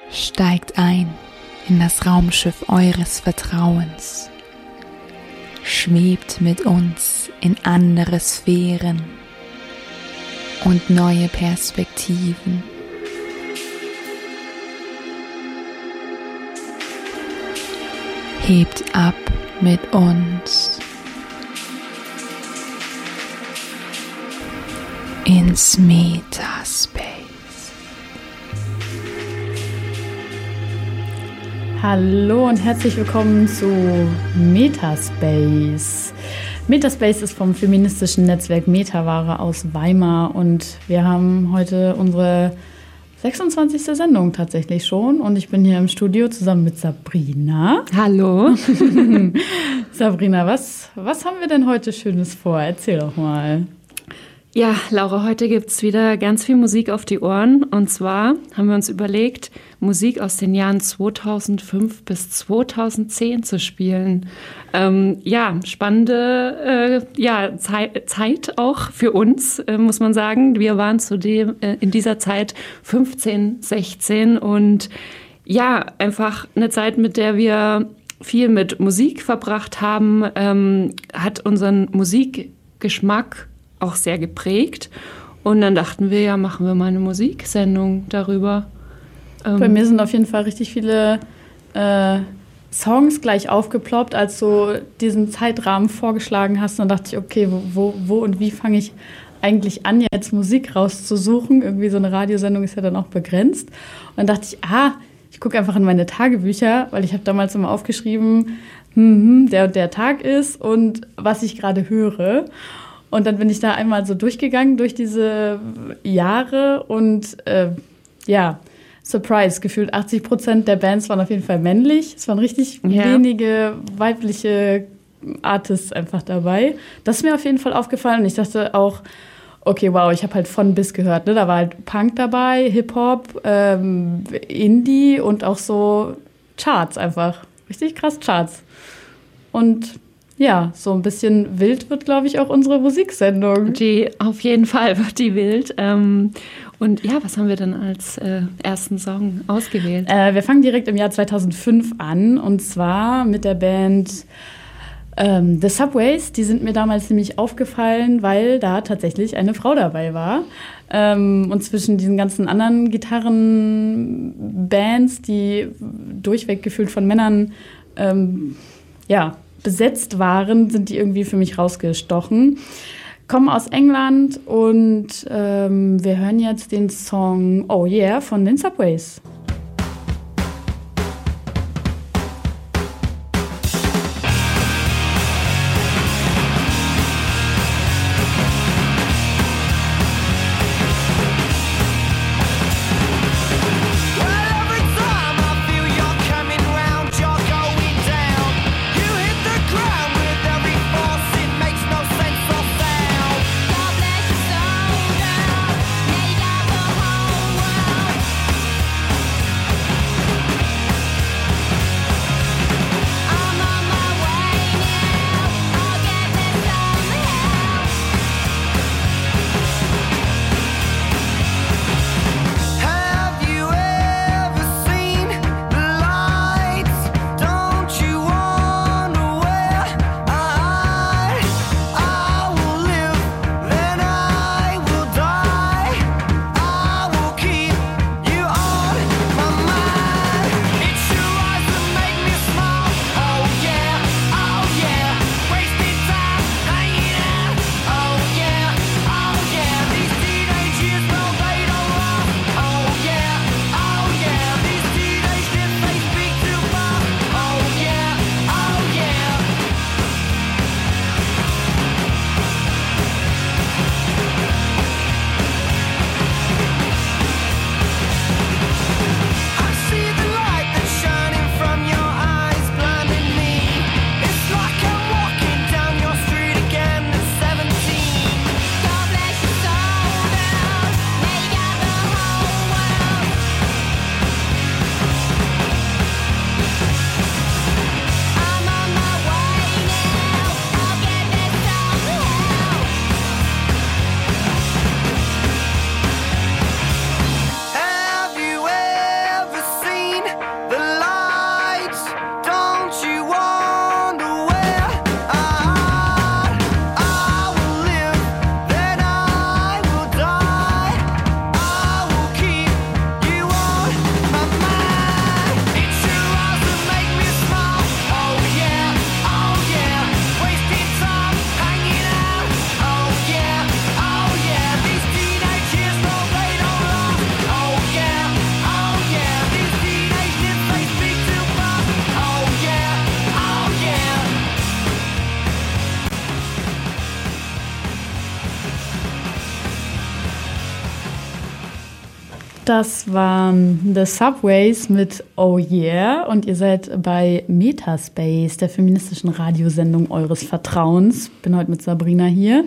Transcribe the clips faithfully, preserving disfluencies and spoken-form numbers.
Steigt ein in das Raumschiff eures Vertrauens. Schwebt mit uns in andere Sphären und neue Perspektiven. Hebt ab mit uns ins Metaspace. Hallo und herzlich willkommen zu Metaspace. Metaspace ist vom feministischen Netzwerk Metaware aus Weimar und wir haben heute unsere sechsundzwanzigste Sendung tatsächlich schon und ich bin hier im Studio zusammen mit Sabrina. Hallo. Sabrina, was, was haben wir denn heute Schönes vor? Erzähl doch mal. Ja, Laura, heute gibt's wieder ganz viel Musik auf die Ohren. Und zwar haben wir uns überlegt, Musik aus den Jahren zweitausendfünf bis zweitausendzehn zu spielen. Ähm, ja, spannende äh, ja, Zei- Zeit auch für uns, äh, muss man sagen. Wir waren zudem äh, in dieser Zeit fünfzehn, sechzehn und ja, einfach eine Zeit, mit der wir viel mit Musik verbracht haben, ähm, hat unseren Musikgeschmack auch sehr geprägt. Und dann dachten wir, ja, machen wir mal eine Musiksendung darüber. Ähm Bei mir sind auf jeden Fall richtig viele äh, Songs gleich aufgeploppt, als du diesen Zeitrahmen vorgeschlagen hast. Und dann dachte ich, okay, wo, wo, wo und wie fange ich eigentlich an, jetzt Musik rauszusuchen? Irgendwie so eine Radiosendung ist ja dann auch begrenzt. Und dann dachte ich, ah, ich gucke einfach in meine Tagebücher, weil ich habe damals immer aufgeschrieben, hm, der und der Tag ist und was ich gerade höre. Und dann bin ich da einmal so durchgegangen durch diese Jahre und äh, ja, Surprise, gefühlt achtzig Prozent der Bands waren auf jeden Fall männlich. Es waren richtig ja. wenige weibliche Artists einfach dabei. Das ist mir auf jeden Fall aufgefallen und ich dachte auch, okay, wow, ich habe halt von bis gehört. Ne? Da war halt Punk dabei, Hip-Hop, ähm, Indie und auch so Charts einfach. Richtig krass Charts. Und ja, so ein bisschen wild wird, glaube ich, auch unsere Musiksendung. Die, auf jeden Fall wird die wild. Ähm, und ja, was haben wir denn als äh, ersten Song ausgewählt? Äh, wir fangen direkt im Jahr zweitausendfünf an und zwar mit der Band ähm, The Subways. Die sind mir damals nämlich aufgefallen, weil da tatsächlich eine Frau dabei war. Ähm, und zwischen diesen ganzen anderen Gitarrenbands, die durchweg gefühlt von Männern, ähm, ja, besetzt waren, sind die irgendwie für mich rausgestochen. Kommen aus England und ähm, wir hören jetzt den Song Oh Yeah von den Subways. Das waren The Subways mit Oh Yeah und ihr seid bei Metaspace, der feministischen Radiosendung eures Vertrauens. Bin heute mit Sabrina hier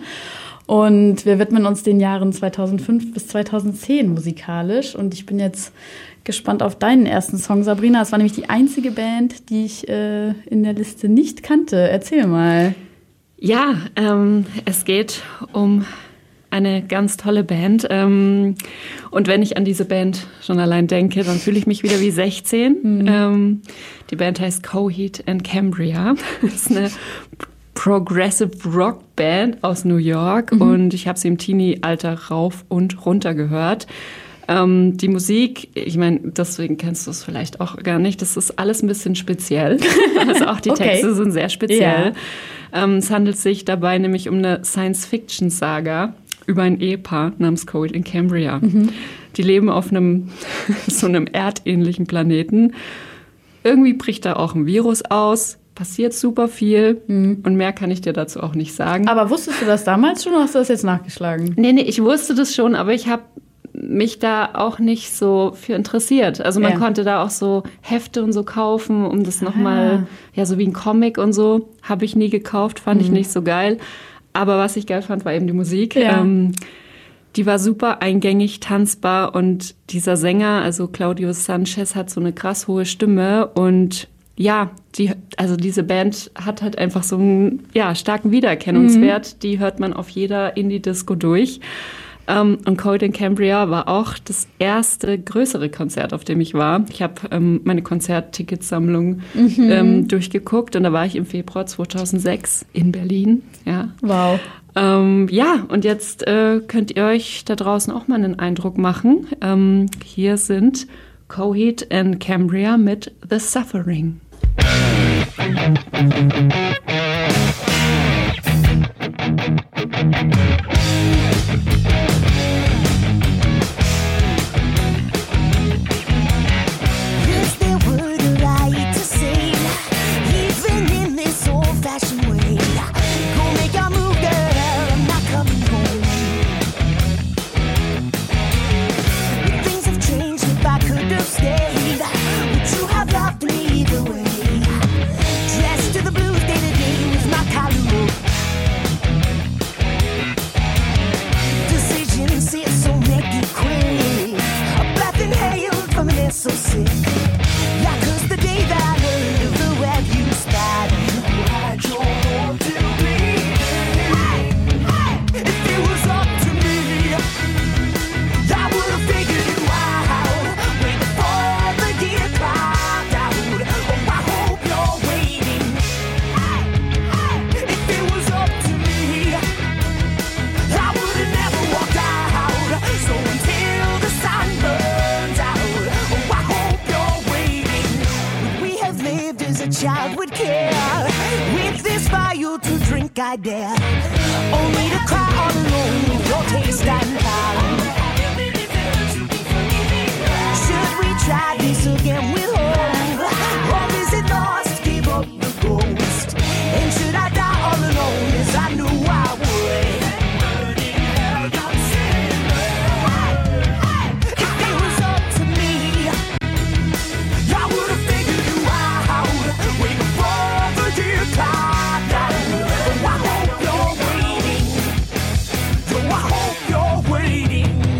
und wir widmen uns den Jahren zweitausendfünf bis zweitausendzehn musikalisch und ich bin jetzt gespannt auf deinen ersten Song, Sabrina. Es war nämlich die einzige Band, die ich äh, in der Liste nicht kannte. Erzähl mal. Ja, ähm, es geht um eine ganz tolle Band. Ähm, und wenn ich an diese Band schon allein denke, dann fühle ich mich wieder wie sechzehn. Mhm. Ähm, die Band heißt Coheed and Cambria. Das ist eine Progressive Rock Band aus New York. Mhm. Und ich habe sie im Teenie-Alter rauf und runter gehört. Ähm, die Musik, ich meine, deswegen kennst du es vielleicht auch gar nicht, das ist alles ein bisschen speziell. Also auch die okay. Texte sind sehr speziell. Ja. Ähm, es handelt sich dabei nämlich um eine Science-Fiction-Saga über ein Ehepaar namens Coheed and Cambria. Mhm. Die leben auf einem so einem erdähnlichen Planeten. Irgendwie bricht da auch ein Virus aus, passiert super viel mhm. und mehr kann ich dir dazu auch nicht sagen. Aber wusstest du das damals schon oder hast du das jetzt nachgeschlagen? Nee, nee, ich wusste das schon, aber ich habe mich da auch nicht so für interessiert. Also man ja. konnte da auch so Hefte und so kaufen, um das nochmal, ja, so wie ein Comic und so, habe ich nie gekauft, fand mhm. ich nicht so geil. Aber was ich geil fand, war eben die Musik. Ja. Ähm, die war super eingängig, tanzbar und dieser Sänger, also Claudio Sanchez, hat so eine krass hohe Stimme und ja, die, also diese Band hat halt einfach so einen ja, starken Wiedererkennungswert. Mhm. Die hört man auf jeder Indie-Disco durch. Um, und Coheed and Cambria war auch das erste größere Konzert, auf dem ich war. Ich habe ähm, meine Konzertticketsammlung mhm. ähm, durchgeguckt und da war ich im Februar zweitausendsechs in Berlin. Ja. Wow. Ähm, ja, und jetzt äh, könnt ihr euch da draußen auch mal einen Eindruck machen. Ähm, hier sind Coheed and Cambria mit The Suffering. So sick, yeah, 'cause the day that I heard of the web you spied, you had your home to me. Hey, hey, if it was up to me, I would have figured you out way before the year clocked out. Oh, I hope you're waiting. Hey, hey, if it was up to me, I would have never walked out. So until the sun burns out, as a child would care. With this fire to drink I dare, only to cry all alone with your taste and power. Should we try this again with hope, or is it lost, give up the ghost? And should I die all alone as I knew I would? If it was up to me, I would have figured you out way before the year clocked out. Oh, I hope you're waiting. Oh, I hope you're waiting.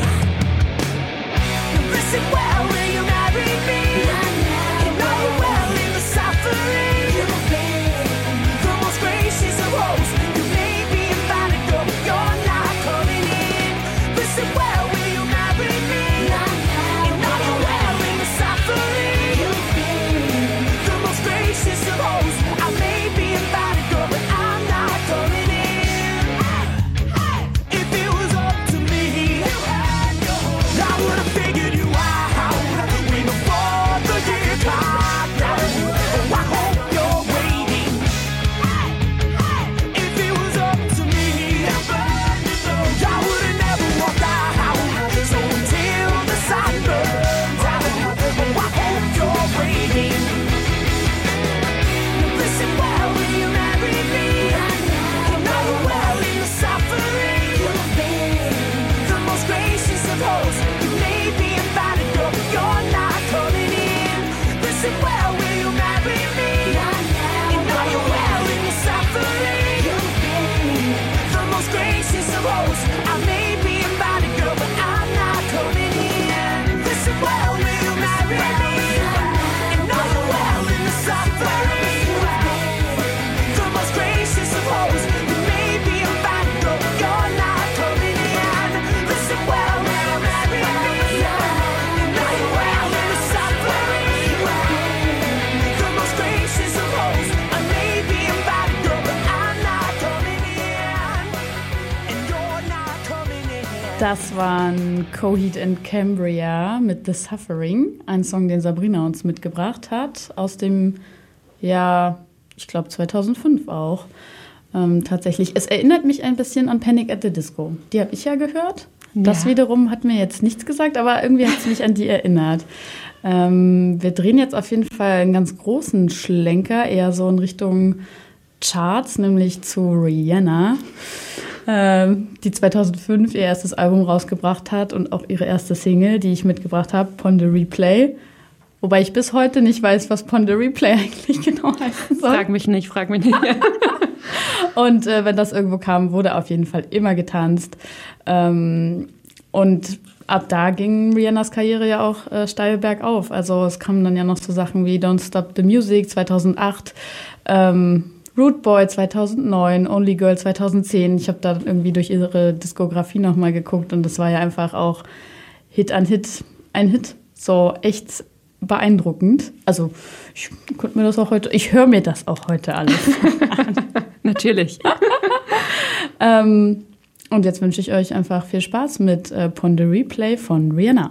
Das waren Coheed and Cambria mit The Suffering, ein Song, den Sabrina uns mitgebracht hat, aus dem Jahr, ich glaube zweitausendfünf auch. Ähm, tatsächlich, es erinnert mich ein bisschen an Panic at the Disco. Die habe ich ja gehört. Ja. Das wiederum hat mir jetzt nichts gesagt, aber irgendwie hat es mich an die erinnert. Ähm, wir drehen jetzt auf jeden Fall einen ganz großen Schlenker, eher so in Richtung Charts, nämlich zu Rihanna, ähm, die zweitausendfünf ihr erstes Album rausgebracht hat und auch ihre erste Single, die ich mitgebracht habe, Pon de Replay. Wobei ich bis heute nicht weiß, was Pon de Replay eigentlich genau heißen soll. Frag mich nicht, frag mich nicht. Und äh, wenn das irgendwo kam, wurde auf jeden Fall immer getanzt. Ähm, und ab da ging Rihannas Karriere ja auch äh, steil bergauf. Also es kamen dann ja noch so Sachen wie Don't Stop the Music zweitausendacht, ähm, Rude Boy zweitausendneun, Only Girl zweitausendzehn. Ich habe da irgendwie durch ihre Diskografie nochmal geguckt und das war ja einfach auch Hit an Hit, ein Hit. So echt beeindruckend. Also ich konnte mir das auch heute, ich höre mir das auch heute alles an. Natürlich. ähm, und jetzt wünsche ich euch einfach viel Spaß mit äh, Pon de Replay von Rihanna.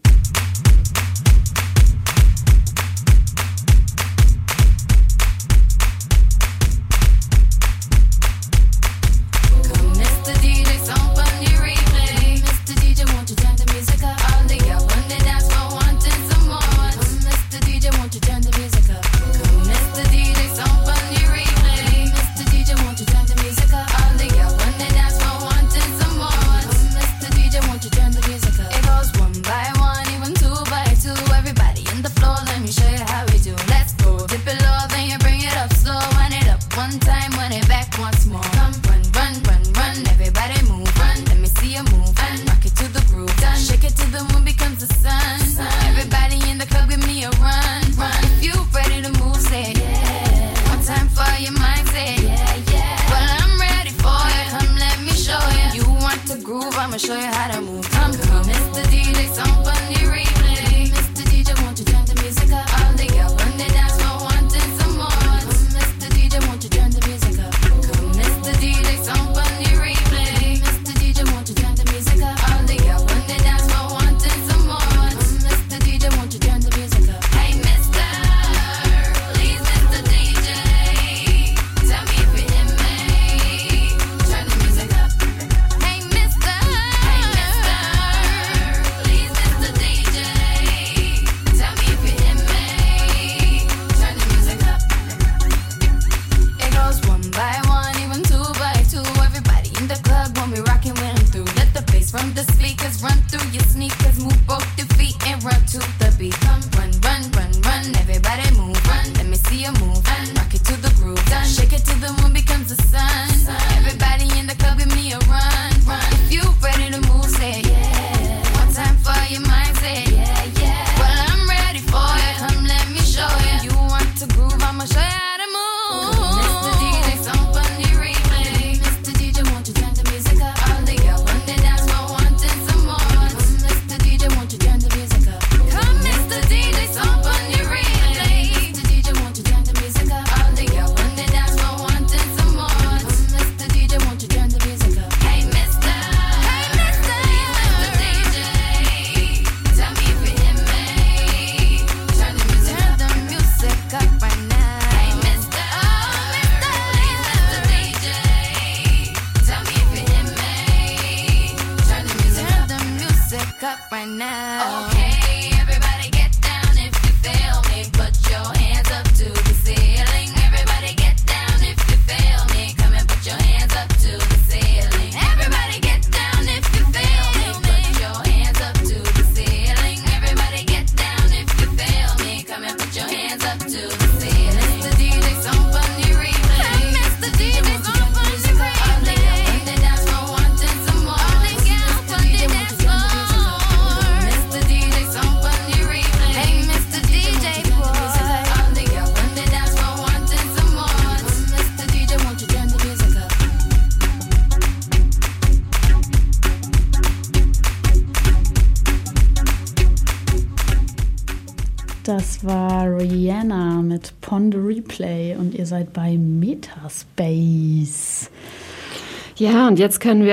Das war Rihanna mit Pon de Replay und ihr seid bei Metaspace. Ja, und jetzt können wir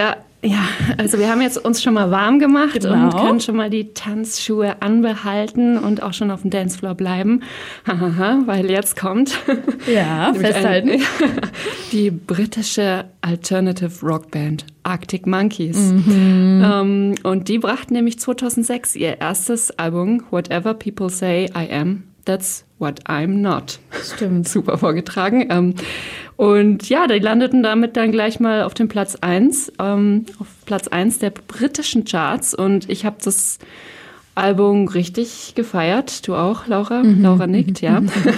Ja, also wir haben jetzt uns schon mal warm gemacht Genau. und können schon mal die Tanzschuhe anbehalten und auch schon auf dem Dancefloor bleiben. Hahaha, weil jetzt kommt Ja, nämlich festhalten. ein- die britische Alternative Rockband Arctic Monkeys. Mhm. Ähm, und die brachten nämlich zweitausendsechs ihr erstes Album Whatever People Say I Am, That's What I'm Not. Stimmt. Super vorgetragen. Ähm, und ja, die landeten damit dann gleich mal auf dem Platz eins, ähm, auf Platz eins der britischen Charts. Und ich habe das Album richtig gefeiert. Du auch, Laura? Laura nickt, ja.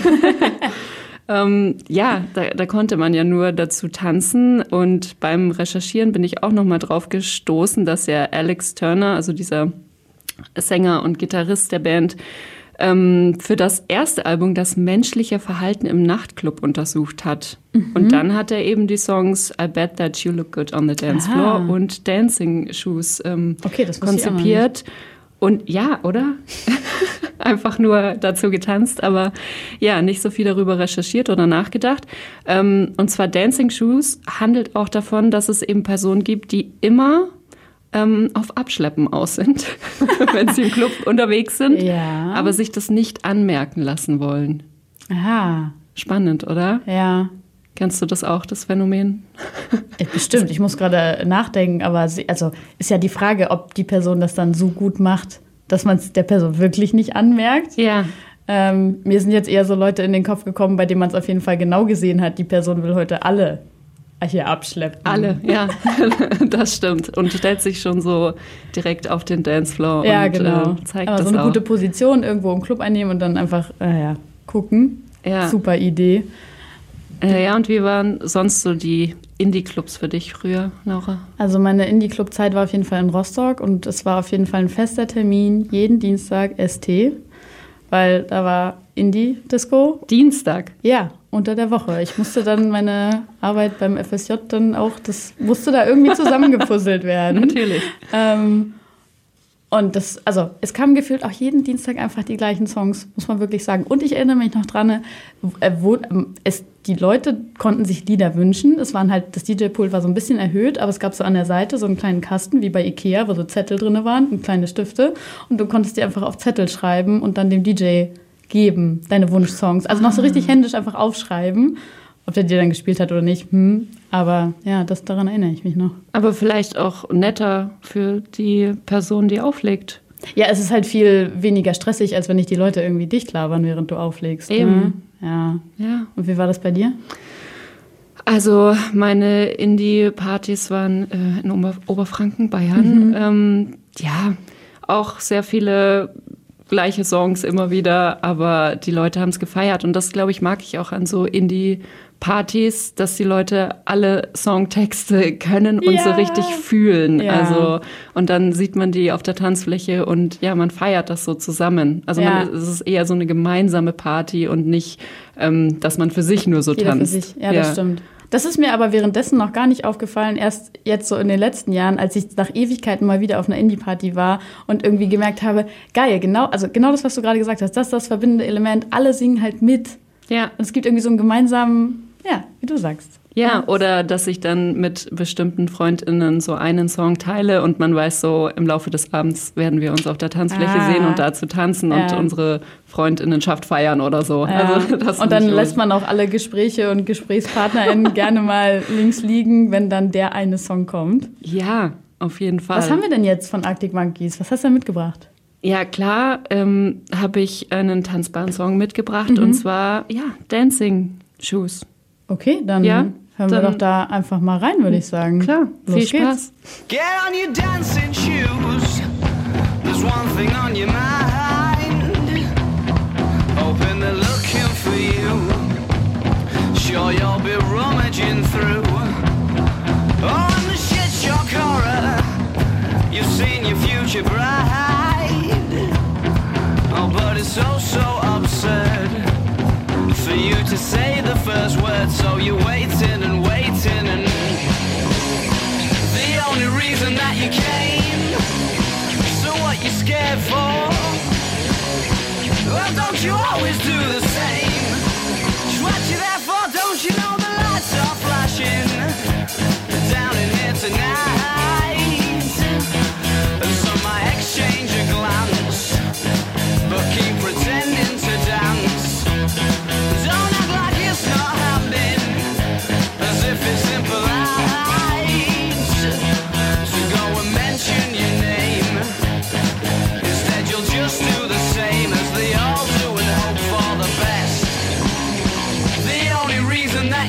ähm, ja, da, da konnte man ja nur dazu tanzen. Und beim Recherchieren bin ich auch noch mal drauf gestoßen, dass ja Alex Turner, also dieser Sänger und Gitarrist der Band, ähm, für das erste Album das menschliche Verhalten im Nachtclub untersucht hat. Mhm. Und dann hat er eben die Songs I Bet That You Look Good on the Dance Floor Aha. und Dancing Shoes ähm, Okay, das wusste ich auch noch konzipiert. Und ja, oder? Einfach nur dazu getanzt, aber ja, nicht so viel darüber recherchiert oder nachgedacht. Ähm, und zwar Dancing Shoes handelt auch davon, dass es eben Personen gibt, die immer ähm, auf Abschleppen aus sind, wenn sie im Club unterwegs sind, Ja. aber sich das nicht anmerken lassen wollen. Aha, Spannend, oder? ja. Kennst du das auch, das Phänomen? Ja, bestimmt, ich muss gerade nachdenken, aber sie, also ist ja die Frage, ob die Person das dann so gut macht, dass man es der Person wirklich nicht anmerkt. Ja. Ähm, mir sind jetzt eher so Leute in den Kopf gekommen, bei denen man es auf jeden Fall genau gesehen hat, die Person will heute alle hier abschleppen. Alle, ja, das stimmt. Und stellt sich schon so direkt auf den Dancefloor Ja, und genau. äh, zeigt Aber das so eine auch. gute Position irgendwo im Club einnehmen und dann einfach, äh, ja, gucken. Ja. Super Idee. Äh, ja, und wie waren sonst so die Indie-Clubs für dich früher, Laura? Also meine Indie-Club-Zeit war auf jeden Fall in Rostock und es war auf jeden Fall ein fester Termin, jeden Dienstag S T, weil da war Indie-Disco. Dienstag. Ja, unter der Woche. Ich musste dann meine Arbeit beim F S J dann auch, das musste da irgendwie zusammengepuzzelt werden. Natürlich. Ähm, und das, also es kamen gefühlt auch jeden Dienstag einfach die gleichen Songs, muss man wirklich sagen. Und ich erinnere mich noch dran, äh, wo ähm, es, die Leute konnten sich Lieder wünschen. Es waren halt, das D J-Pult war so ein bisschen erhöht, aber es gab so an der Seite so einen kleinen Kasten, wie bei Ikea, wo so Zettel drin waren und kleine Stifte. Und du konntest die einfach auf Zettel schreiben und dann dem D J geben, deine Wunschsongs. Also noch so richtig händisch einfach aufschreiben. Ob der dir dann gespielt hat oder nicht, hm. Aber ja, das, daran erinnere ich mich noch. Aber vielleicht auch netter für die Person, die auflegt. Ja, es ist halt viel weniger stressig, als wenn dich die Leute irgendwie dicht labern, während du auflegst. Eben. Ne? Ja. Ja. Und wie war das bei dir? Also meine Indie-Partys waren äh, in Ober Oberfranken, Bayern. Mhm. Ähm, ja, auch sehr viele gleiche Songs immer wieder, aber die Leute haben es gefeiert. Und das, glaube ich, mag ich auch an so Indie-Partys, dass die Leute alle Songtexte können und Ja. so richtig fühlen. Ja. Also, und dann sieht man die auf der Tanzfläche und ja, man feiert das so zusammen. Also Ja. man, es ist eher so eine gemeinsame Party und nicht, ähm, dass man für sich nur so Jeder tanzt. für sich. Ja, das stimmt. Das ist mir aber währenddessen noch gar nicht aufgefallen, erst jetzt so in den letzten Jahren, als ich nach Ewigkeiten mal wieder auf einer Indie-Party war und irgendwie gemerkt habe, geil, genau, also genau das, was du gerade gesagt hast, das ist das verbindende Element, alle singen halt mit. Ja. Und es gibt irgendwie so einen gemeinsamen, ja, wie du sagst. Ja, oder dass ich dann mit bestimmten FreundInnen so einen Song teile und man weiß so, im Laufe des Abends werden wir uns auf der Tanzfläche Ah. sehen und dazu tanzen und Ja. unsere FreundInnenschaft feiern oder so. Ja. Also, das Und dann finde ich lässt man auch alle Gespräche und GesprächspartnerInnen gerne mal links liegen, wenn dann der eine Song kommt. Ja, auf jeden Fall. Was haben wir denn jetzt von Arctic Monkeys? Was hast du denn mitgebracht? Ja, klar, ähm, habe ich einen tanzbaren Song mitgebracht Mhm. und zwar, ja, Dancing Shoes. Okay, dann Ja, hören wir dann- doch da einfach mal rein, würde ich sagen. Klar, Los viel Spaß. geht's. Get on your dancing shoes. There's one thing on your mind. Hoping they're looking for you. Sure you'll be rummaging through. Oh, and the shit shock horror. You've seen your future bride. Oh, but it's so, so absurd for you to say the first word. So you're waiting and waiting and the only reason that you came. So what you scared for? Well, don't you always do the same? Just what you there for? Don't you know the lights are flashing down in here tonight?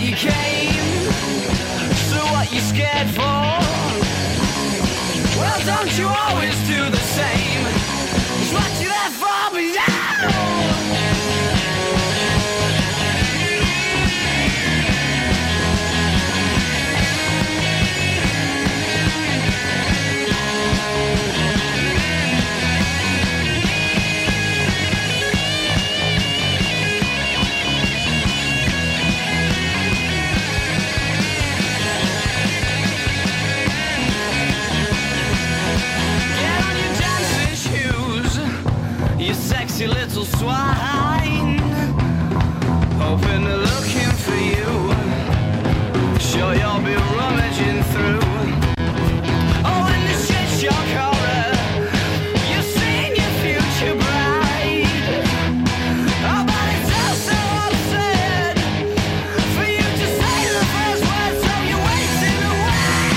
you came. So what you scared for? Well, don't you always do the same? It's what you there for, but yeah. Sexy little swine, hoping they're looking for you. Sure you'll be rummaging through. Oh, in the shit shock horror, you've seen your future bride. Oh, but it's all so absurd for you to say the first word, so you're wasting away.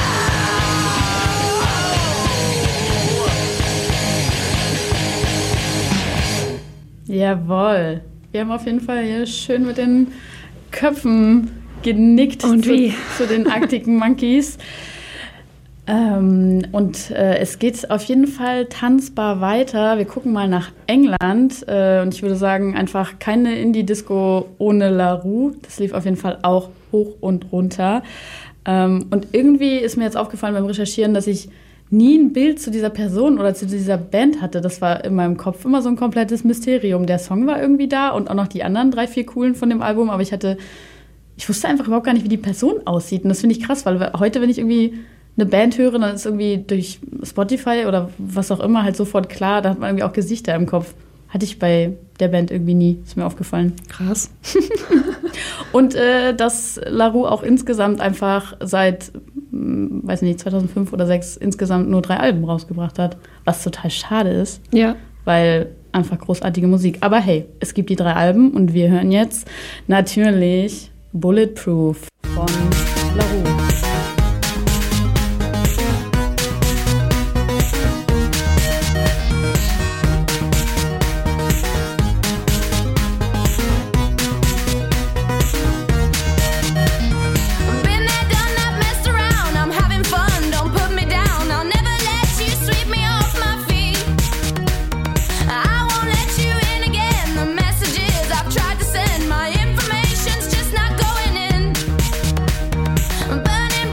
Jawohl. Wir haben auf jeden Fall hier schön mit den Köpfen genickt Und zu, wie? zu den Arctic Monkeys. Ähm, und äh, es geht auf jeden Fall tanzbar weiter. Wir gucken mal nach England. Äh, und ich würde sagen, einfach keine Indie-Disco ohne La Roux. Das lief auf jeden Fall auch hoch und runter. Ähm, und irgendwie ist mir jetzt aufgefallen beim Recherchieren, dass ich nie ein Bild zu dieser Person oder zu dieser Band hatte. Das war in meinem Kopf immer so ein komplettes Mysterium. Der Song war irgendwie da und auch noch die anderen drei, vier coolen von dem Album, aber ich hatte, ich wusste einfach überhaupt gar nicht, wie die Person aussieht. Und das finde ich krass, weil heute, wenn ich irgendwie eine Band höre, dann ist irgendwie durch Spotify oder was auch immer halt sofort klar, da hat man irgendwie auch Gesichter im Kopf. Hatte ich bei der Band irgendwie nie, ist mir aufgefallen. Krass. Und äh, dass La Roux auch insgesamt einfach seit, mh, weiß nicht, zweitausendfünf oder zweitausendsechs insgesamt nur drei Alben rausgebracht hat. Was total schade ist, Ja. weil einfach großartige Musik. Aber hey, es gibt die drei Alben und wir hören jetzt natürlich Bulletproof von La Roux. Been there, done that, messed around. I'm having fun, don't put me down. I'll never let you sweep me off my feet. I won't let you in again. The messages I've tried to send, my information's just not going in. Burning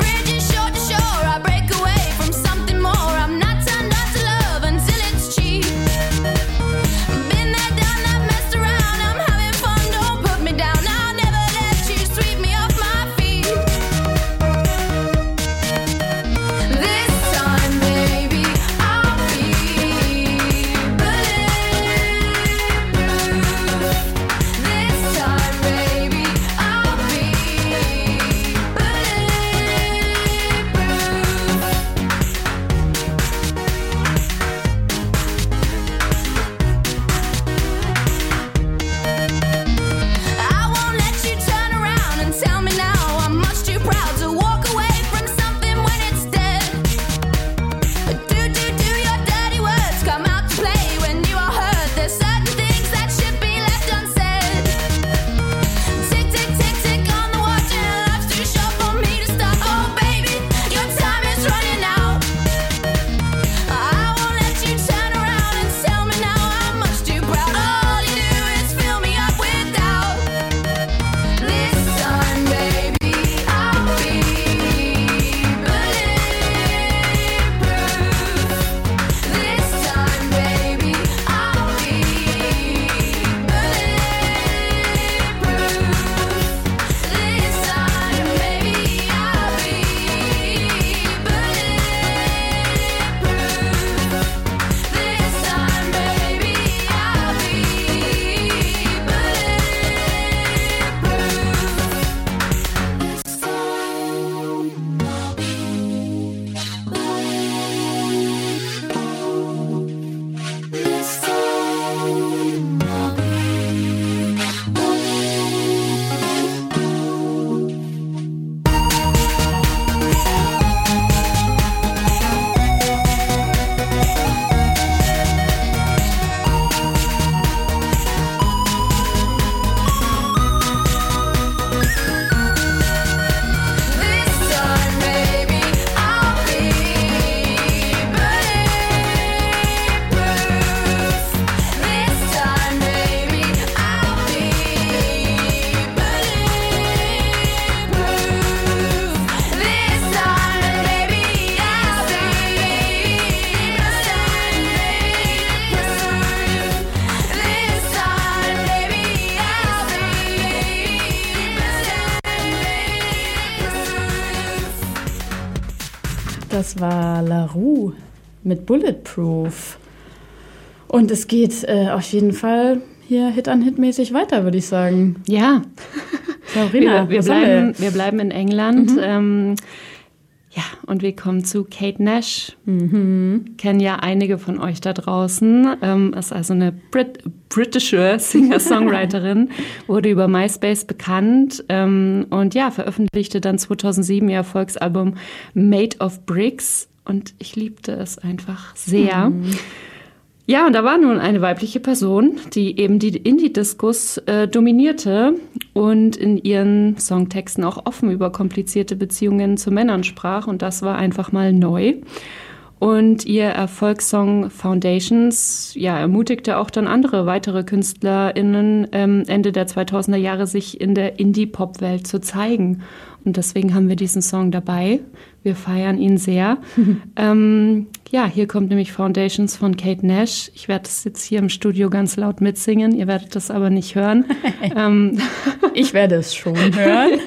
Das war La Roux mit Bulletproof. Und es geht äh, auf jeden Fall hier Hit-an-Hit-mäßig weiter, würde ich sagen. Ja, Sabrina, wir, wir, was haben bleiben, wir bleiben in England. Mhm. Ähm, ja, und wir kommen zu Kate Nash. Mhm. Kennen ja einige von euch da draußen. Ähm, ist also eine Brit britische Singer-Songwriterin, wurde über MySpace bekannt ähm, und ja, veröffentlichte dann zweitausendsieben ihr Erfolgsalbum Made of Bricks. Und ich liebte es einfach sehr. Mhm. Ja, und da war nun eine weibliche Person, die eben die Indie-Discos äh, dominierte und in ihren Songtexten auch offen über komplizierte Beziehungen zu Männern sprach. Und das war einfach mal neu. Und ihr Erfolgssong Foundations ja, ermutigte auch dann andere weitere KünstlerInnen ähm, Ende der zweitausender Jahre, sich in der Indie-Pop-Welt zu zeigen. Und deswegen haben wir diesen Song dabei. Wir feiern ihn sehr. ähm, ja, hier kommt nämlich Foundations von Kate Nash. Ich werde das jetzt hier im Studio ganz laut mitsingen. Ihr werdet das aber nicht hören. ähm, Ich werde es schon hören.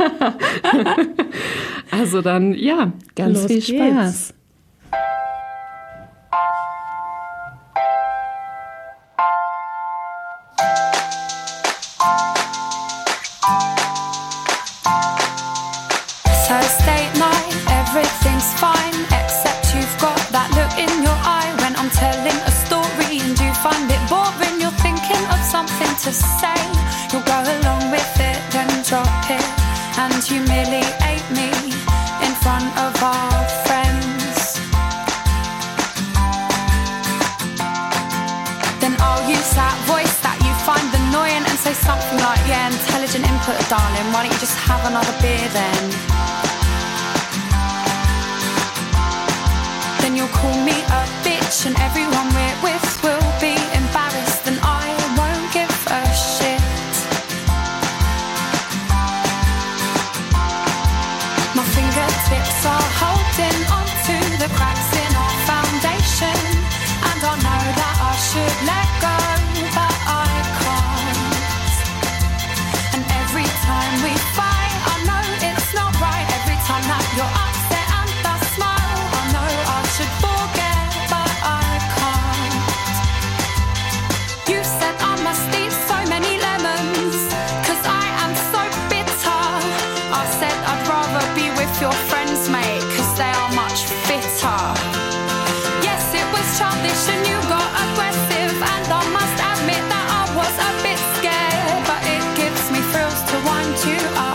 also dann, ja, ganz Los viel geht's. Spaß. Thursday night, everything's fine, except you've got that look in your eye when I'm telling a story and you find it boring. You're thinking of something to say, you'll go along with it, then drop it and humiliate me in front of our friends. Then I'll use that voice that you find annoying and say something like, yeah, intelligent input, darling, why don't you just have another beer then? Then you'll call me a bitch and everyone we're with will be embarrassed and I won't give a shit. My fingertips are holding onto the cracks in our foundation, and I know that I should let go, but I can't. And every time we fight, I know it's not right. Every time that you're upset and I smile, I know I should forget, but I can't. You said I must eat so many lemons, 'cause I am so bitter. I said I'd rather be with your friends, mate, 'cause they are much fitter. Yes, it was childish and you got aggressive, and I must admit that I was a bit scared, but it gives me thrills to wind you up.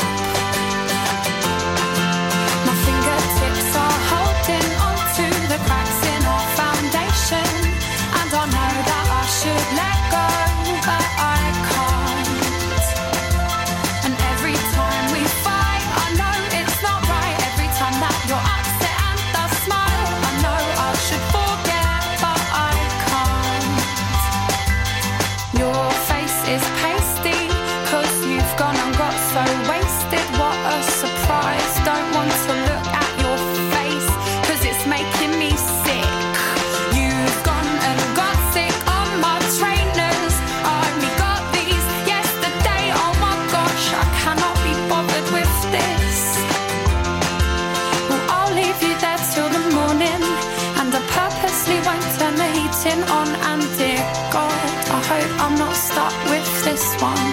My fingertips are holding onto the cracks in our foundation, and I know that I should let go, but I can't. And every time we fight, I know it's not right. Every time that you're upset and I smile, I know I should forget, but I can't. Your face is pasty, 'cause you've gone and got so wasted. What a surprise. Don't want to look at your face, 'cause it's making me sick. You've gone and got sick on my trainers. I only got these yesterday. Oh my gosh, I cannot be bothered with this. Well, I'll leave you there till the morning, and I purposely won't turn the heating on. And dear God, I hope I'm not stuck with this one.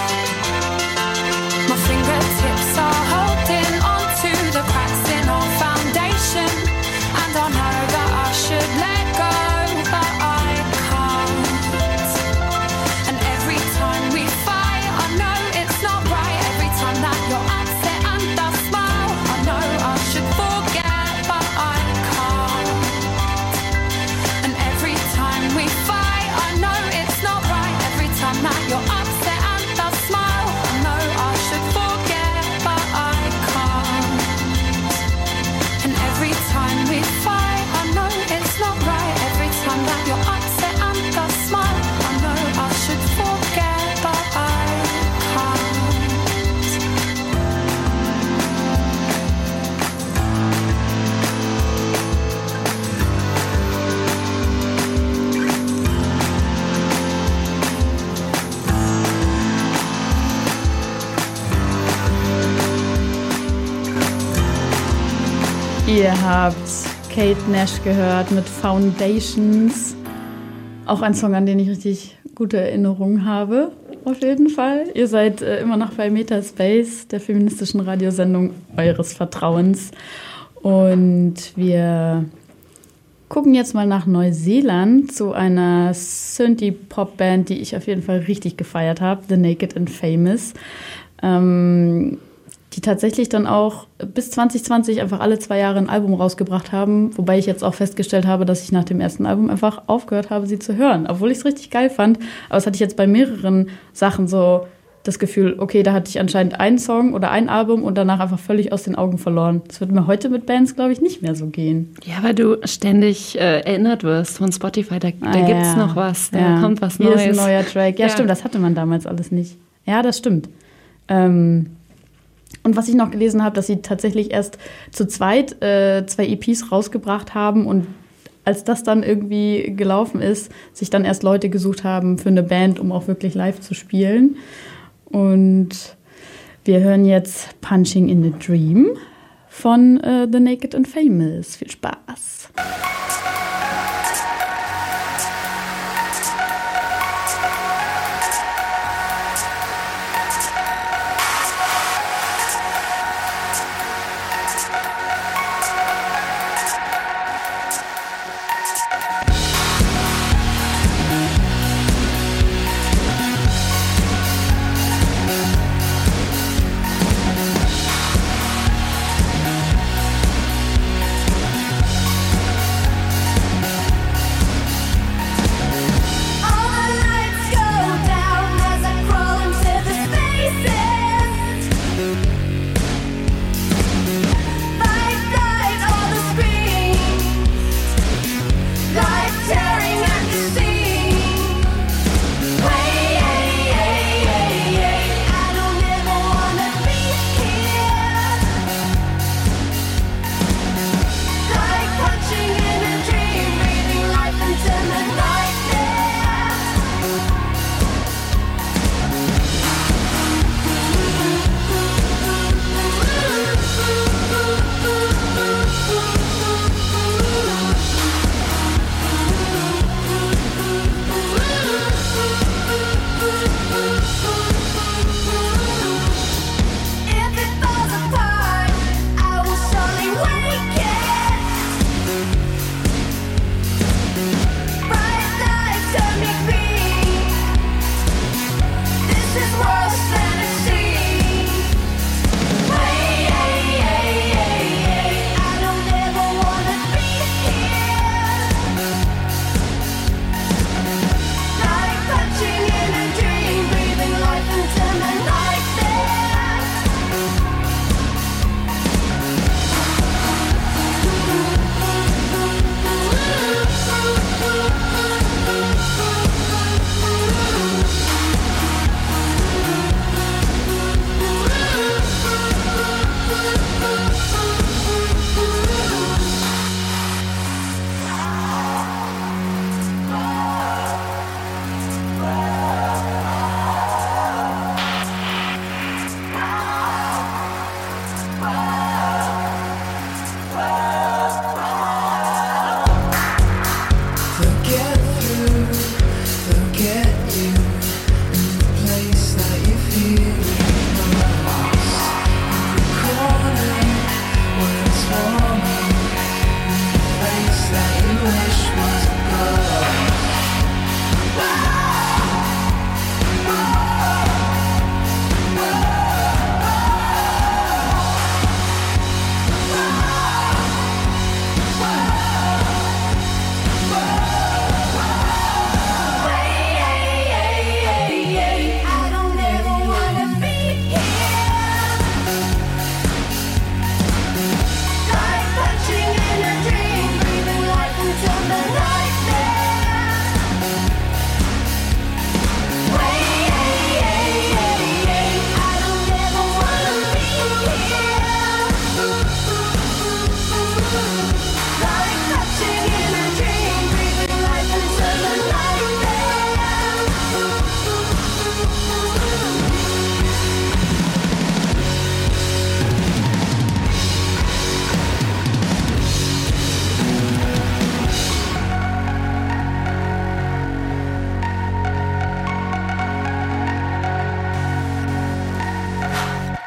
My fingertips are holding onto the cracks in our foundation, and I know that I should let go, but I can't. And every time we fight, I know it's not right. Every time that you're upset and I smile, I know I should forget, but I can't. And every time we fight, I know it's not right. Every time that you're upset and I smile, I know I should forget, but I can't. And every time we fight, I know it's not right. Every time that you're upset and I smile, I know I should forget, but I can't. Ihr habt Kate Nash gehört mit Foundations. Auch ein Song, an den ich richtig gute Erinnerungen habe, auf jeden Fall. Ihr seid äh, immer noch bei Metaspace, der feministischen Radiosendung eures Vertrauens. Und wir gucken jetzt mal nach Neuseeland zu einer Synthie-Pop-Band, die ich auf jeden Fall richtig gefeiert habe, The Naked and Famous. Ähm, die tatsächlich dann auch bis zwanzig zwanzig einfach alle zwei Jahre ein Album rausgebracht haben, wobei ich jetzt auch festgestellt habe, dass ich nach dem ersten Album einfach aufgehört habe, sie zu hören, obwohl ich es richtig geil fand. Aber das hatte ich jetzt bei mehreren Sachen so das Gefühl, okay, da hatte ich anscheinend einen Song oder ein Album und danach einfach völlig aus den Augen verloren. Das wird mir heute mit Bands, glaube ich, nicht mehr so gehen. Ja, weil du ständig äh, erinnert wirst von Spotify, da, da Ah, gibt es ja. noch was, da Ja. kommt was Hier Neues. ist ein neuer Track. Ja, Ja. stimmt, das hatte man damals alles nicht. Ja, das stimmt. Ähm, und was ich noch gelesen habe, dass sie tatsächlich erst zu zweit äh, zwei E Ps rausgebracht haben und als das dann irgendwie gelaufen ist, sich dann erst Leute gesucht haben für eine Band, um auch wirklich live zu spielen. Und wir hören jetzt Punching in a Dream von äh, The Naked and Famous. Viel Spaß. Punching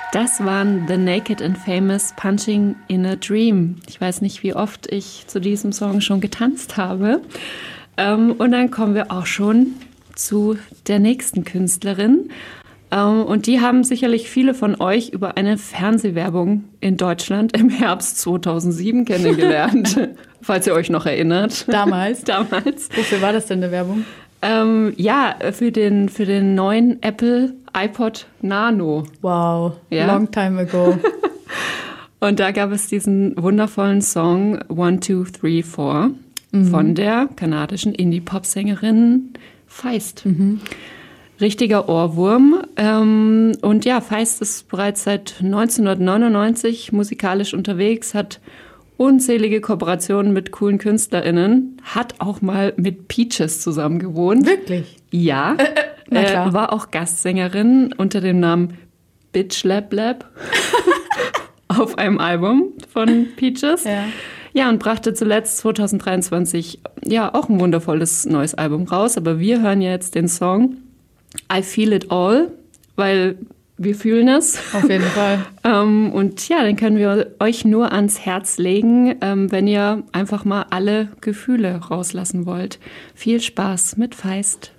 Das waren The Naked and Famous Punching in a Dream. Ich weiß nicht, wie oft ich zu diesem Song schon getanzt habe. Ähm, und dann kommen wir auch schon zu der nächsten Künstlerin. Ähm, und die haben sicherlich viele von euch über eine Fernsehwerbung in Deutschland im Herbst zweitausendsieben kennengelernt, falls ihr euch noch erinnert. Damals? Damals. Wofür war das denn eine Werbung? Ähm, ja, für den, für den neuen Apple iPod Nano. Wow, Ja. long time ago. Und da gab es diesen wundervollen Song One, Two, Three, Four von der kanadischen Indie-Pop-Sängerin Feist. Richtiger Ohrwurm. Ähm, und ja, Feist ist bereits seit neunzehnhundertneunundneunzig musikalisch unterwegs, hat unzählige Kooperationen mit coolen KünstlerInnen, hat auch mal mit Peaches zusammen gewohnt. Wirklich? Ja, na äh, klar. war auch Gastsängerin unter dem Namen Bitch Lab Lab auf einem Album von Peaches. Ja. Ja, und brachte zuletzt zweitausenddreiundzwanzig ja auch ein wundervolles neues Album raus. Aber wir hören jetzt den Song I Feel It All, weil wir fühlen es. Auf jeden Fall. Ähm, und ja, den können wir euch nur ans Herz legen, ähm, wenn ihr einfach mal alle Gefühle rauslassen wollt. Viel Spaß mit Feist.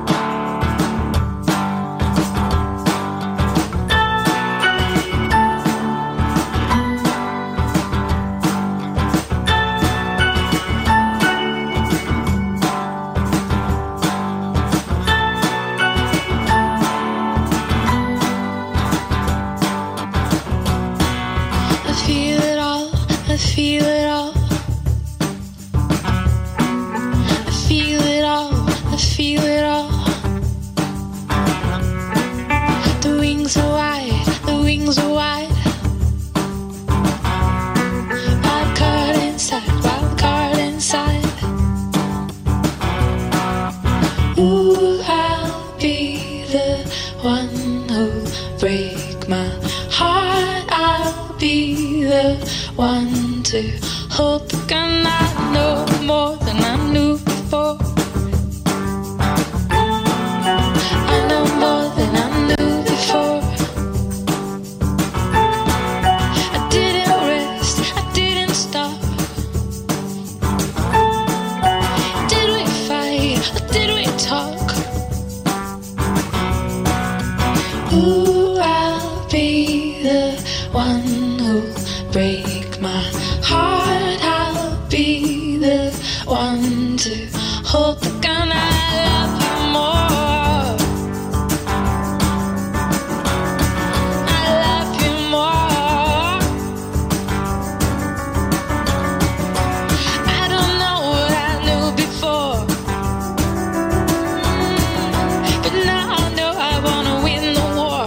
I feel it all, I feel it all. I feel it all, I feel it all. The wings are wide, the wings are wide. Wild card inside, wild card inside. Ooh, I'll be the one who'll break my heart. I'll be the one to hold the gun. I know more than I knew before. I know more than I knew before. I didn't rest, I didn't stop. Did we fight or did we talk? Ooh, I'll be the one who'll break my heart. I'll be the one to hold the gun. I love you more. I love you more. I don't know what I knew before, Mm, but now I know I wanna win the war.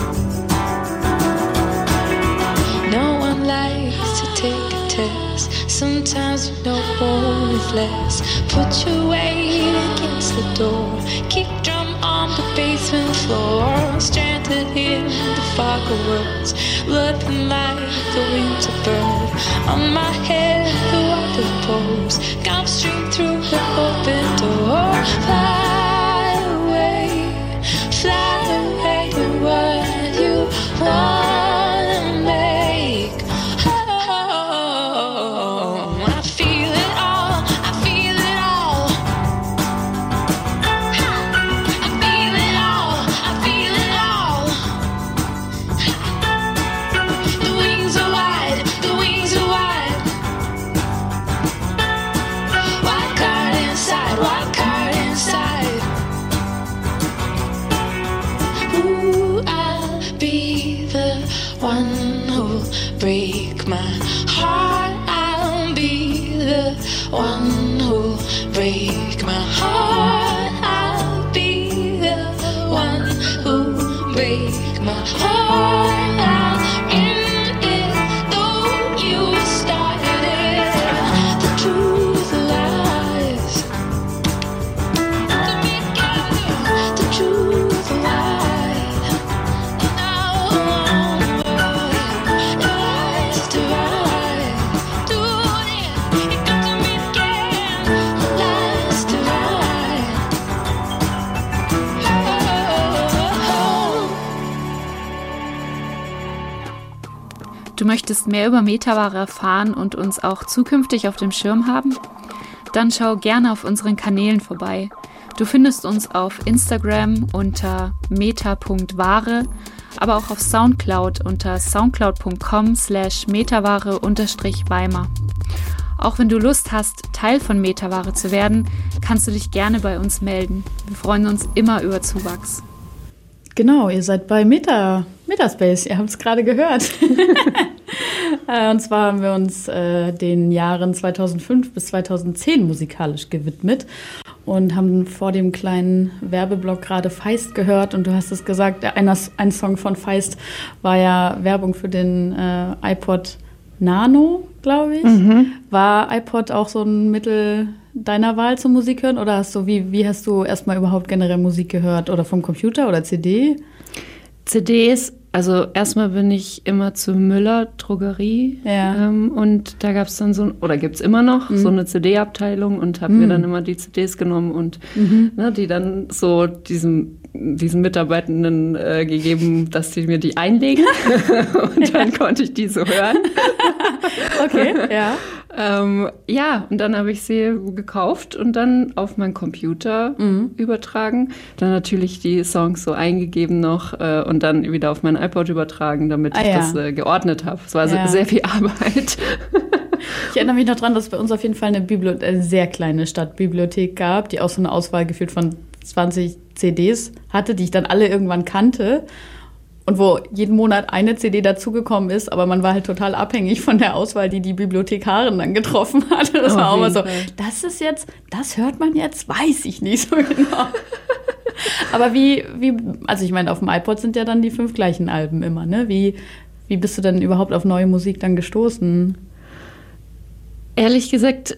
No one likes to take a test. Sometimes you know more is less. Put your weight against the door. Kick drum on the basement floor. Stranded in the fog of words. Looking like a winter bird. On my head, the water pours. Come stream through the open door. Fly away, fly away to what you wanna make. Oh, I feel it all, I feel it all. I feel it all, I feel it all. The wings are wide, the wings are wide. Wild card inside, wild card inside. Ooh, I'll be the one who'll break my heart. I'll be the one who'll break my heart. I'll be the one who'll break my heart. I'm in it, though you started it. The truth lies. The truth lies. No, lies divide. Do it, it got to me again. Lies divide. Oh, Du möchtest mehr über Metaware erfahren und uns auch zukünftig auf dem Schirm haben? Dann schau gerne auf unseren Kanälen vorbei. Du findest uns auf Instagram unter meta punkt ware, aber auch auf Soundcloud unter soundcloud punkt com slash metaware unterstrich weimar. Auch wenn du Lust hast, Teil von Metaware zu werden, kannst du dich gerne bei uns melden. Wir freuen uns immer über Zuwachs. Genau, ihr seid bei Meta, Metaspace, ihr habt es gerade gehört. Und zwar haben wir uns äh, den Jahren zweitausendfünf bis zweitausendzehn musikalisch gewidmet und haben vor dem kleinen Werbeblock gerade Feist gehört. Und du hast es gesagt, einer, ein Song von Feist war ja Werbung für den äh, iPod Nano, glaube ich. Mhm. War iPod auch so ein Mittel deiner Wahl zum Musik hören? Oder hast du, wie, wie hast du erstmal überhaupt generell Musik gehört? Oder vom Computer oder C D? C Ds, also erstmal bin ich immer zur Müller Drogerie. Ja. Ähm, und da gab es dann so, oder gibt es immer noch, mhm. so eine C D-Abteilung und habe mhm. mir dann immer die C Ds genommen und mhm. ne, die dann so diesem diesen Mitarbeitenden äh, gegeben, dass sie mir die einlegen und dann ja. konnte ich die so hören. Okay, ja. ähm, ja, und dann habe ich sie gekauft und dann auf meinen Computer mhm. übertragen. Dann natürlich die Songs so eingegeben noch äh, und dann wieder auf mein iPod übertragen, damit ah, ich ja. das äh, geordnet habe. Es war ja. sehr viel Arbeit. Ich erinnere mich noch dran, dass es bei uns auf jeden Fall eine, Bibli- eine sehr kleine Stadtbibliothek gab, die auch so eine Auswahl geführt von zwanzig C Ds hatte, die ich dann alle irgendwann kannte und wo jeden Monat eine C D dazugekommen ist, aber man war halt total abhängig von der Auswahl, die die Bibliothekarin dann getroffen hatte. Das oh, war auch immer so, Fall. das ist jetzt, das hört man jetzt, weiß ich nicht so genau. Aber wie, wie, also ich meine, auf dem iPod sind ja dann die fünf gleichen Alben immer, ne? Wie, wie bist du denn überhaupt auf neue Musik dann gestoßen? Ehrlich gesagt,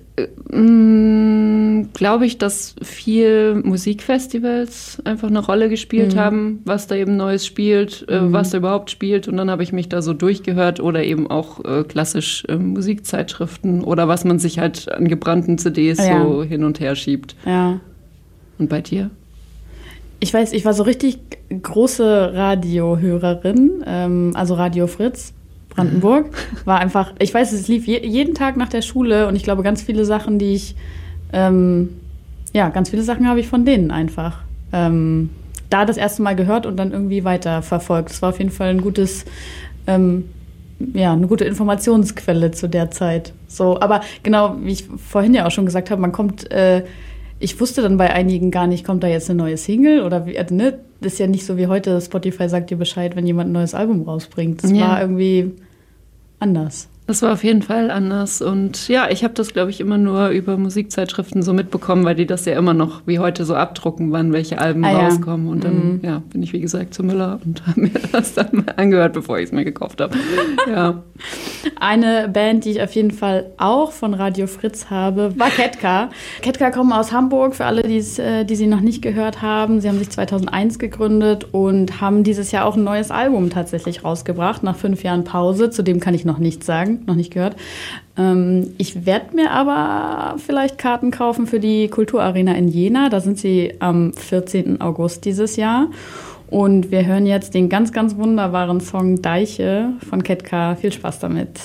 äh, glaube ich, dass viel Musikfestivals einfach eine Rolle gespielt mhm. haben, was da eben Neues spielt, äh, mhm. was da überhaupt spielt. Und dann habe ich mich da so durchgehört oder eben auch äh, klassisch äh, Musikzeitschriften oder was man sich halt an gebrannten C Ds ja. so hin und her schiebt. Ja. Und bei dir? Ich weiß, ich war so richtig große Radiohörerin, ähm, also Radio Fritz. Brandenburg war einfach, ich weiß, es lief je, jeden Tag nach der Schule und ich glaube, ganz viele Sachen, die ich, ähm, ja, ganz viele Sachen habe ich von denen einfach ähm, da das erste Mal gehört und dann irgendwie weiter verfolgt. Es war auf jeden Fall ein gutes, ähm, ja, eine gute Informationsquelle zu der Zeit. So, aber genau, wie ich vorhin ja auch schon gesagt habe, man kommt, äh, ich wusste dann bei einigen gar nicht, kommt da jetzt eine neue Single oder wie, also, ne, das ist ja nicht so wie heute, Spotify sagt dir Bescheid, wenn jemand ein neues Album rausbringt. Das ja. war irgendwie anders. Das war auf jeden Fall anders. Und ja, ich habe das, glaube ich, immer nur über Musikzeitschriften so mitbekommen, weil die das ja immer noch wie heute so abdrucken, wann welche Alben ah, rauskommen. Ja. Und dann mhm. ja, bin ich, wie gesagt, zu Müller und habe mir das dann mal angehört, bevor ich es mir gekauft habe. Ja. Eine Band, die ich auf jeden Fall auch von Radio Fritz habe, war Ketka. Ketka kommen aus Hamburg, für alle, die's, die sie noch nicht gehört haben. Sie haben sich zweitausendeins gegründet und haben dieses Jahr auch ein neues Album tatsächlich rausgebracht, nach fünf Jahren Pause. Zu dem kann ich noch nichts sagen. Noch nicht gehört. Ähm, ich werde mir aber vielleicht Karten kaufen für die Kulturarena in Jena. Da sind sie am vierzehnten August dieses Jahr. Und wir hören jetzt den ganz, ganz wunderbaren Song Deiche von Ketka. Viel Spaß damit.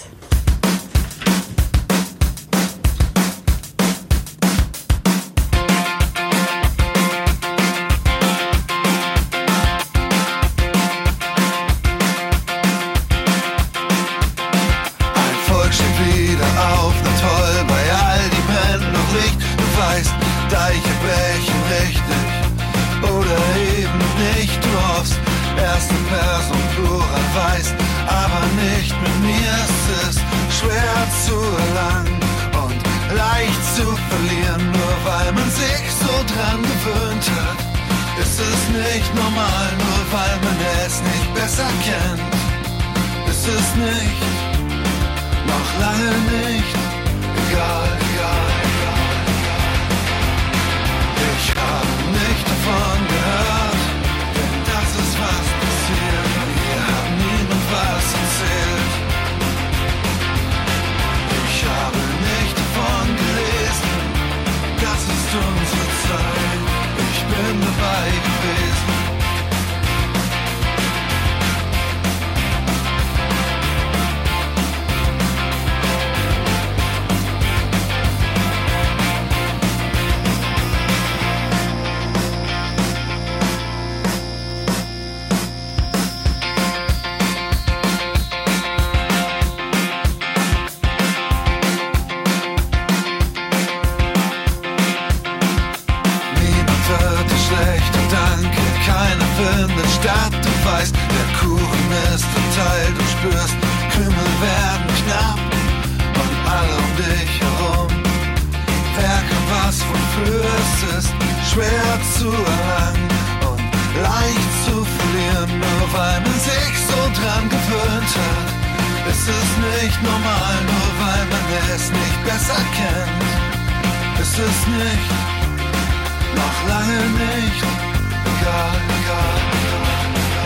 in der Stadt, du weißt, der Kuchen ist verteilt, du spürst, Krümel werden knapp und alle um dich herum werken was wofür es ist, schwer zu erlangen und leicht zu verlieren, nur weil man sich so dran gewöhnt hat. Es ist nicht normal, nur weil man es nicht besser kennt. Es ist nicht, noch lange nicht, egal, egal, egal.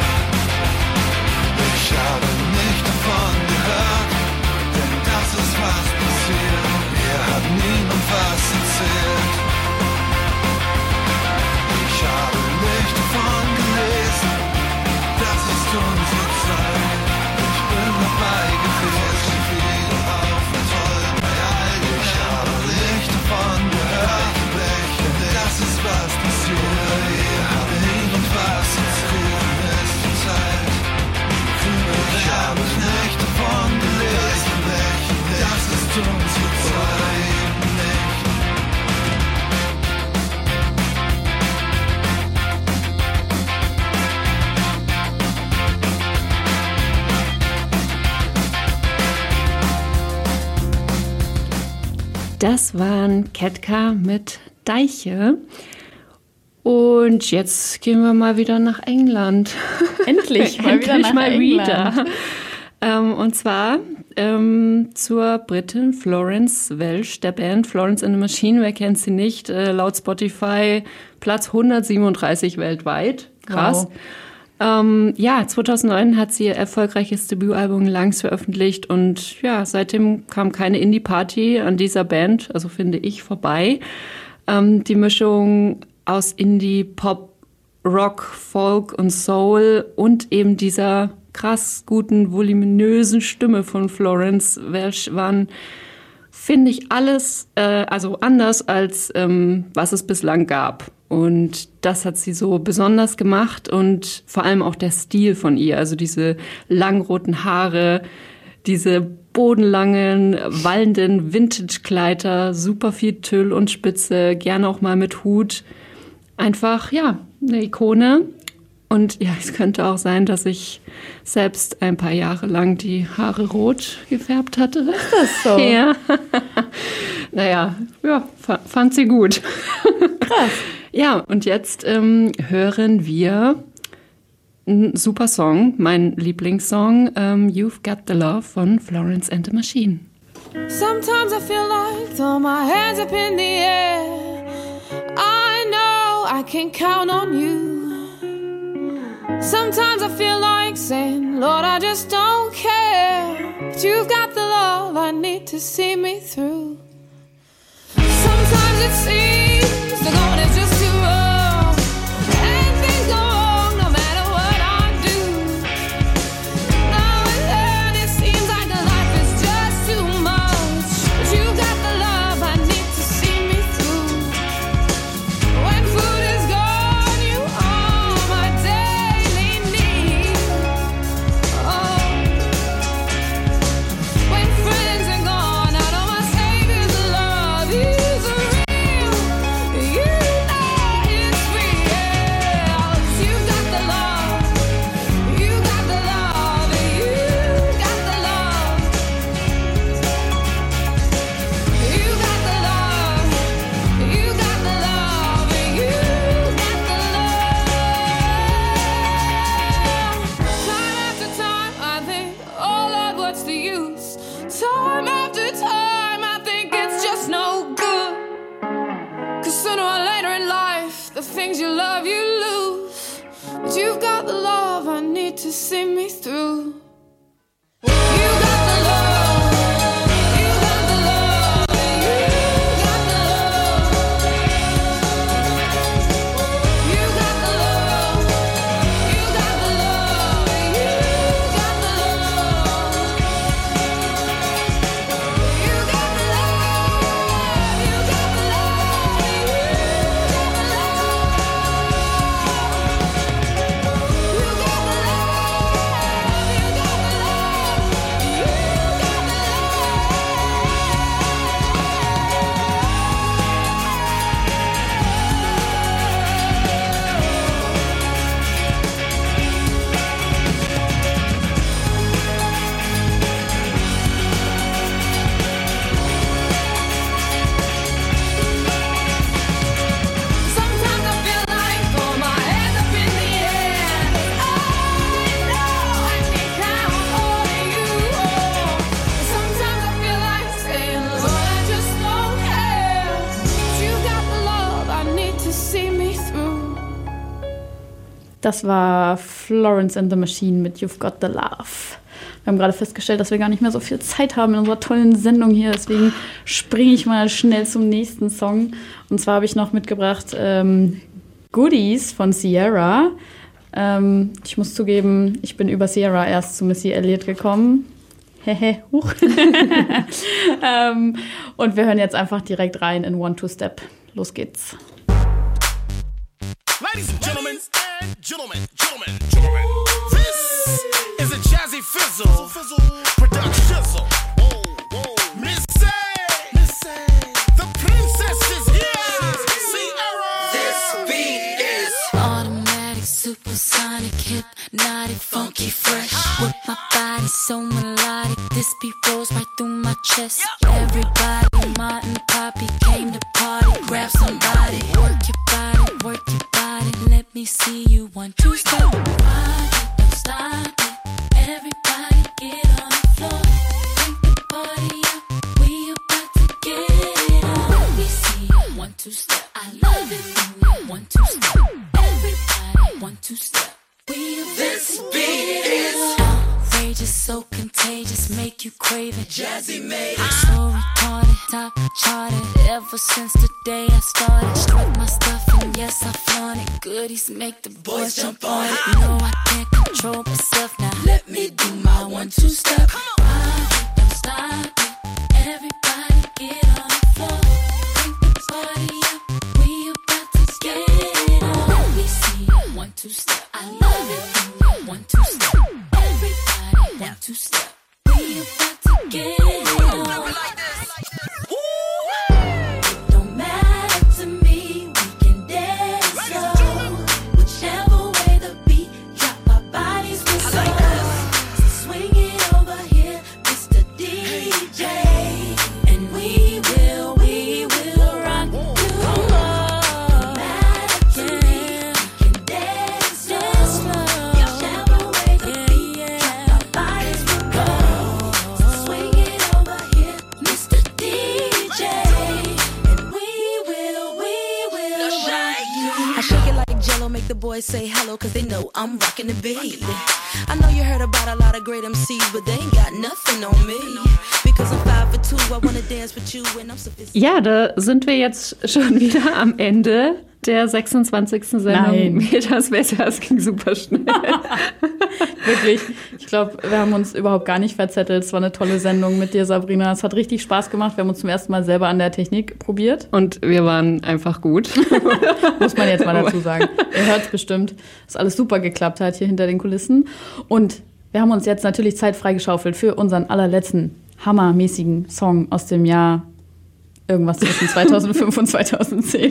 Ich habe nicht davon gehört, denn das ist was passiert. Mir hat niemand was erzählt. Ich habe nicht davon gelesen, das ist unsere Zeit. Ich bin dabei gewesen, viele auf und toll bei all den Ich habe nicht davon gehört, denn das ist was passiert. Mir hat niemand was erzählt, ist die Zeit. Ich habe nicht davon gelesen, das ist unsere Zeit. Das waren Ketka mit Deiche. Und jetzt gehen wir mal wieder nach England. Endlich mal wieder Endlich nach mal England. wieder. Ähm, und zwar ähm, zur Britin Florence Welch, der Band Florence and the Machine. Wer kennt sie nicht? Äh, laut Spotify Platz hundertsiebenunddreißig weltweit. Krass. Wow. Ähm, ja, zweitausendneun hat sie ihr erfolgreiches Debütalbum Lungs veröffentlicht und ja, seitdem kam keine Indie-Party an dieser Band, also finde ich, vorbei. Ähm, die Mischung aus Indie, Pop, Rock, Folk und Soul und eben dieser krass guten, voluminösen Stimme von Florence Welch waren, finde ich, alles äh, also anders als ähm, was es bislang gab. Und das hat sie so besonders gemacht und vor allem auch der Stil von ihr, also diese langroten Haare, diese bodenlangen, wallenden Vintage-Kleider, super viel Tüll und Spitze, gerne auch mal mit Hut. Einfach, ja, eine Ikone. Und ja, es könnte auch sein, dass ich selbst ein paar Jahre lang die Haare rot gefärbt hatte. Ist das so? Ja. Naja, ja, fa- fand sie gut. Krass. Ja, und jetzt ähm, hören wir einen super Song, mein Lieblingssong, ähm, You've Got the Love von Florence and the Machine. Sometimes I feel like throw my hands up in the air. I know I can count on you. Sometimes I feel like saying, Lord, I just don't care. But you've got the love I need to see me through. Sometimes it seems the going is just too rough, and things go wrong no matter what I do. Now and then it seems like life is just too much, but you got the love I need to see me through. When food is gone, you are my daily need. Oh, when friends are gone, I know my Savior's love is real. You know it's real. You got the love, you got the love, you got the love. You got the love, you got the love, you got the love. Time after time I think, oh Lord, what's the use? Time after time I think it's just no good. Cause sooner or later in life, the things you love you lose. But you've got the love I need to see me through. You got the love, you got the love, you got the love. You got the love, you got the love, you got the love. You got the love, you got the love, you got the love. You got the love, you got Das war Florence and the Machine mit You've Got the Love. Wir haben gerade festgestellt, dass wir gar nicht mehr so viel Zeit haben in unserer tollen Sendung hier. Deswegen springe ich mal schnell zum nächsten Song. Und zwar habe ich noch mitgebracht ähm, Goodies von Sierra. Ähm, ich muss zugeben, ich bin über Sierra erst zu Missy Elliott gekommen. Hehe, huch. ähm, und wir hören jetzt einfach direkt rein in One Two Step. Los geht's. Ladies and gentlemen, and gentlemen, gentlemen, gentlemen, this is a Jazzy Fizzle, production. Whoa, whoa, Missy, Missy, the princess is here. Sierra, this beat is Automatic, supersonic, hypnotic, funky, fresh. With my body so melodic, this beat rolls right through my chest. Everybody, Martin, Poppy came to party. Grab somebody, work your body, work your body. Let me see you one, two, step. Rock it, don't stop it. Everybody get on the floor. Bring the party up. We about to get it on. Let me see you one, two, step. I love it when you one, two, step. Everybody one, two, step. We about this to beat is outrageous, so contagious, make you crave it. Jazzy made it. So retarded, top charted. Ever since the day I started, struck my stuff and yes I flaunt it. Goodies make the boys jump on it. You know I can't control myself now. Let me do my one two step. Rock it, don't stop it. Everybody get on the floor. Bring the party up. We about to get it on. Let me see you one two step. I love it when you one two step. Everybody one two step. We about to get it on. It don't matter to me, we can dance slow. Whichever way the beat drop, our bodies will slow. So swing it over here, Mister D J, and we will, we will rock you. Don't matter to me, we can dance slow. Whichever way the beat drop, our bodies will go. So swing it over here, Mister D J, and we will, we will rock you. I shake it like Jello, make the boys say hello, cause they know I'm rocking the beat. I know you heard about a lot of great M Cs, but they ain't got nothing on me. Because I'm five for two, I wanna dance with you and I'm sophisticated. Ja, da sind wir jetzt schon wieder am Ende der sechsundzwanzigsten Sendung. Nein. Metaspace, das ging super schnell. Wirklich. Ich glaube, wir haben uns überhaupt gar nicht verzettelt. Es war eine tolle Sendung mit dir, Sabrina. Es hat richtig Spaß gemacht. Wir haben uns zum ersten Mal selber an der Technik probiert. Und wir waren einfach gut. Muss man jetzt mal dazu sagen. Ihr hört es bestimmt, dass alles super geklappt hat hier hinter den Kulissen. Und wir haben uns jetzt natürlich Zeit freigeschaufelt für unseren allerletzten hammermäßigen Song aus dem Jahr irgendwas zwischen zweitausendfünf und zweitausendzehn.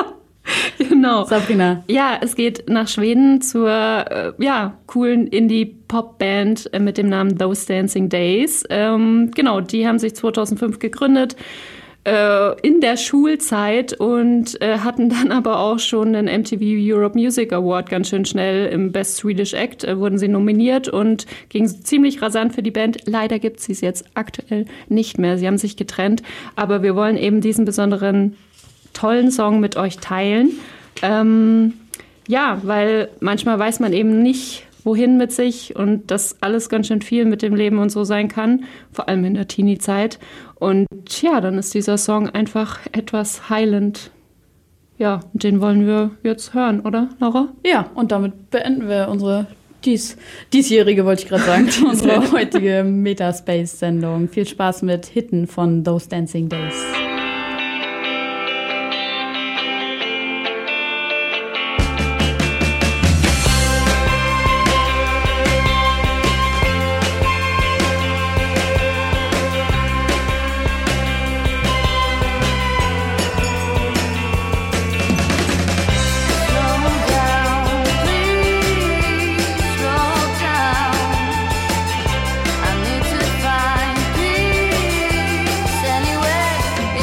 Genau. Sabrina. Ja, es geht nach Schweden zur äh, ja, coolen Indie-Pop-Band äh, mit dem Namen Those Dancing Days. Ähm, genau, die haben sich zweitausendfünf gegründet äh, in der Schulzeit und äh, hatten dann aber auch schon den M T V Europe Music Award ganz schön schnell im Best Swedish Act äh, wurden sie nominiert und ging ziemlich rasant für die Band. Leider gibt es sie jetzt aktuell nicht mehr. Sie haben sich getrennt, aber wir wollen eben diesen besonderen tollen Song mit euch teilen. Ähm, ja, weil manchmal weiß man eben nicht, wohin mit sich und dass alles ganz schön viel mit dem Leben und so sein kann, vor allem in der Teenie-Zeit. Und ja, dann ist dieser Song einfach etwas heilend. Ja, und den wollen wir jetzt hören, oder, Laura? Ja, und damit beenden wir unsere dies, diesjährige, wollte ich gerade sagen, unsere heutige Metaspace-Sendung. Viel Spaß mit Hitten von Those Dancing Days. Anywhere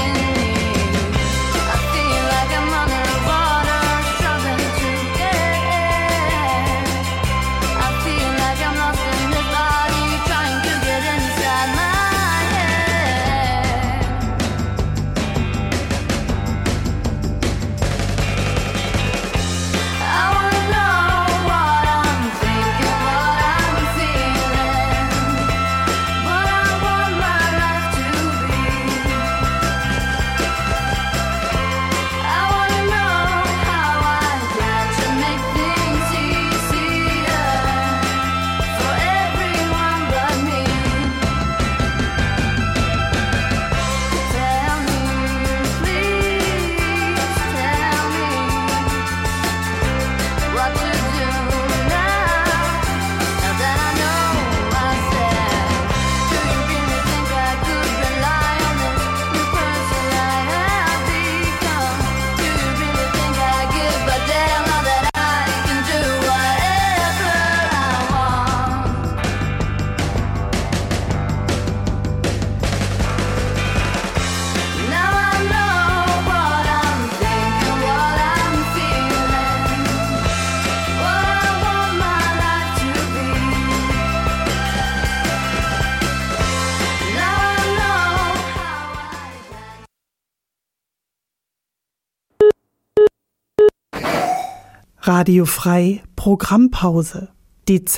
Radio Frei Programmpause. Die